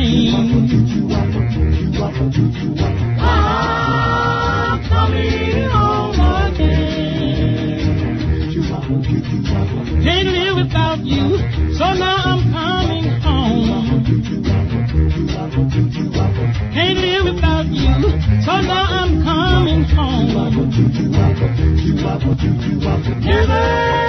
train. I'm coming home again. Can't live without you, so now I'm coming home. Can't live without you, so now I'm coming home. Never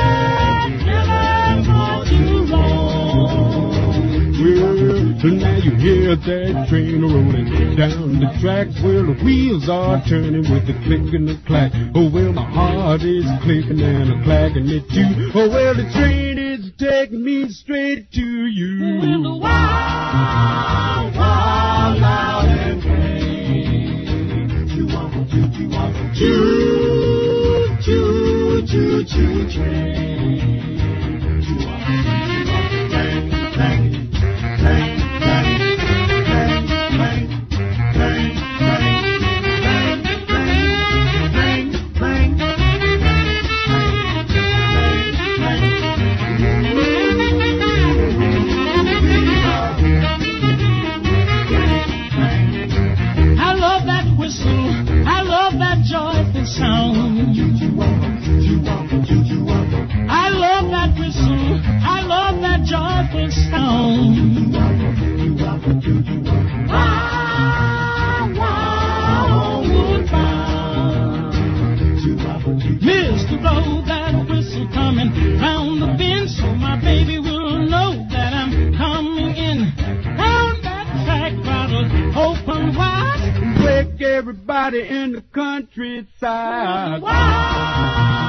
won't you roll. Well, so now you hear that train rolling down the track. Well, the wheels are turning with the click and the clack. Oh, well, my heart is clicking and I'm clacking it too. Oh, well, the train is taking me straight to you. With the wild, wild, loud and train. Choo, choo, choo, choo, train. Mr. Blow that whistle coming round the bend, so my baby will know that I'm coming in. Down that track, bottle open wide, Wake everybody in the countryside. Wow.